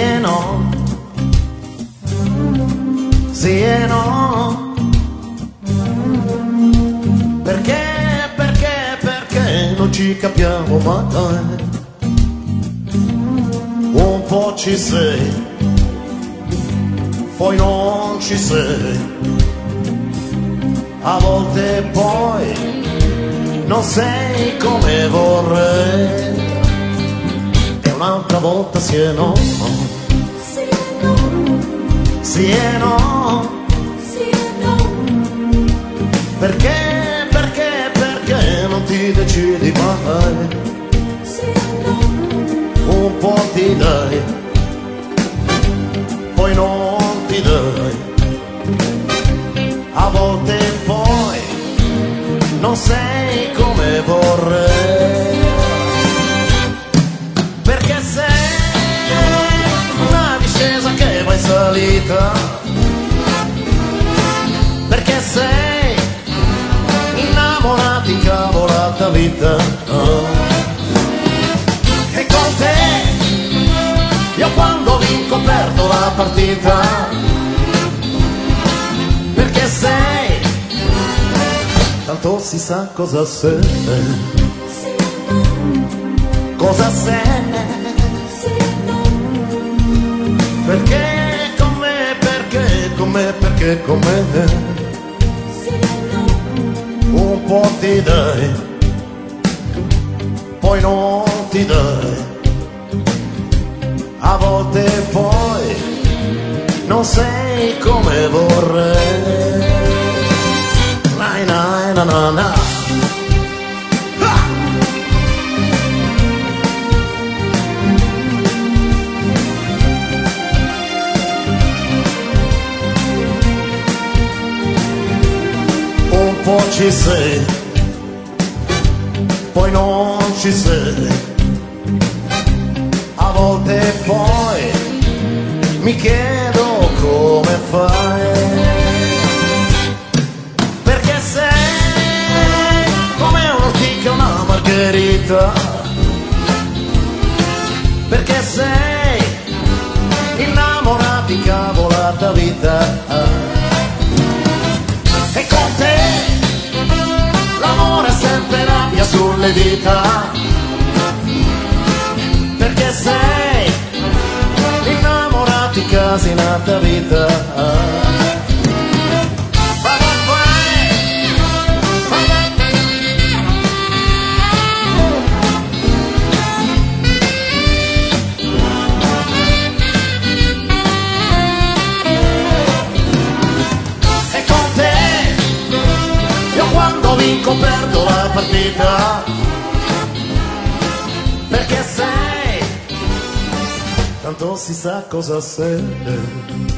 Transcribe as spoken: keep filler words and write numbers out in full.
e no, sì e no. Perché, perché, perché non ci capiamo mai. Un po' ci sei, poi non ci sei. A volte poi non sei come vorrei. E un'altra volta sì e no, Sì e no, sì e no. sì e no. Perché, perché, perché non ti decidi mai. Sì e no, Un po' ti dai, poi non ti dai. A volte poi non sei come vorrei. Perché sei una discesa che va in salita. Perché sei innamorata, incavolata vita. E con te io quando vinco perdo la partita. Perché sei, tanto si sa cosa sei, sì e no, cosa sei. sì e no. Perché con me, perché con me, perché con me. Sì e no, Un po' ti dai, poi non ti dai. A volte poi non sei come vorrei. Na na na na na. Ah! Un po' ci sei, poi non ci sei. A volte poi mi chiedo come fai. Perché sei come un'ortica, una margherita. Perché sei innamorata, incavolata vita. E con te l'amore è sempre rabbia sulle dita. Perché sei innamorata, incasinata vita. E con te io quando vinco perdo la partita. Perché sei, tanto si sa cosa sei.